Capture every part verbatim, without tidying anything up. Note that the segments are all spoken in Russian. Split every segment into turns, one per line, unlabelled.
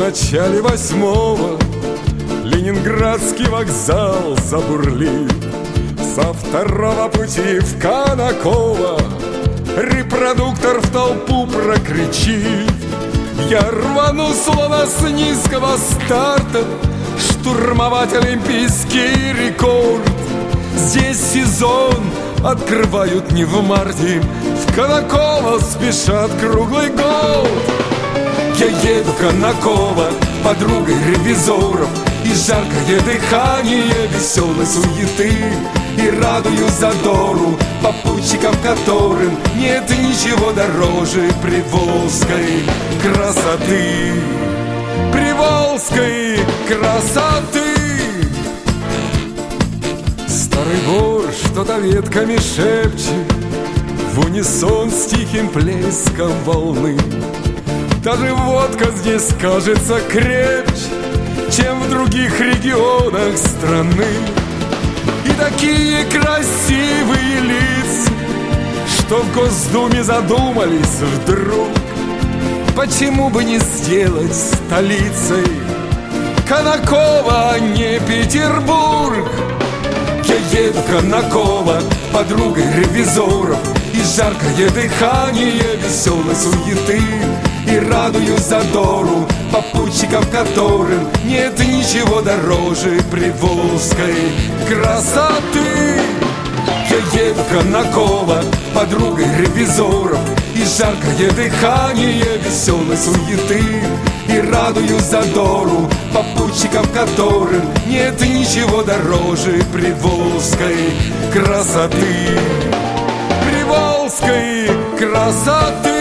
начале восьмого Ленинградский вокзал забурлит. Со второго пути в Конаково репродуктор в толпу прокричит: я рвану словно с низкого старта штурмовать олимпийский рекорд. Здесь сезон открывают не в марте, в Конаково спешат круглый год. Я еду в Конаково подругой ревизоров, и жаркое дыхание веселой суеты, и радую задору попутчикам, которым нет ничего дороже приволжской красоты. Приволжской красоты. Старый бор что-то ветками шепчет в унисон с тихим плеском волны. Даже водка здесь кажется крепче, чем в других регионах страны. И такие красивые лица, что в Госдуме задумались вдруг, почему бы не сделать столицей Конаково, а не Петербург. Я еду в Конаково подругой ревизоров, и жаркое дыхание веселой суеты, и радую задору попутчикам, которым нет ничего дороже приволжской красоты. Я еду в Конаково подругой ревизоров, и жаркое дыхание веселой суеты, и радую задору попутчикам, которым нет ничего дороже приволжской красоты. Приволжской красоты.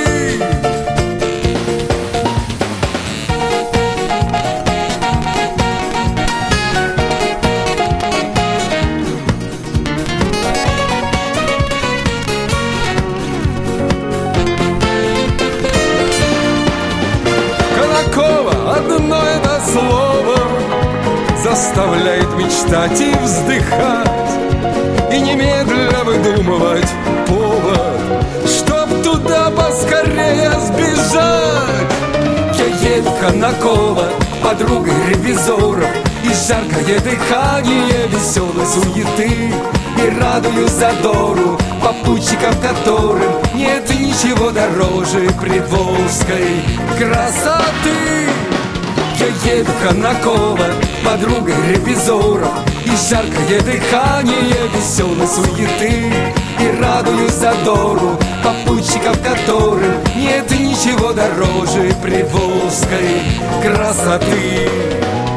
Одно это слово заставляет мечтать и вздыхать, и немедля выдумывать повод, чтоб туда поскорее сбежать. Я еду в Конаково подругой ревизоров, и жаркое дыхание веселой суеты, и радую задору попутчикам, которым нет ничего дороже приволжской красоты. Я еду в Конаково подругой ревизоров, и жаркое дыхание веселой суеты, и радую задору попутчикам, которым нет ничего дороже приволжской красоты.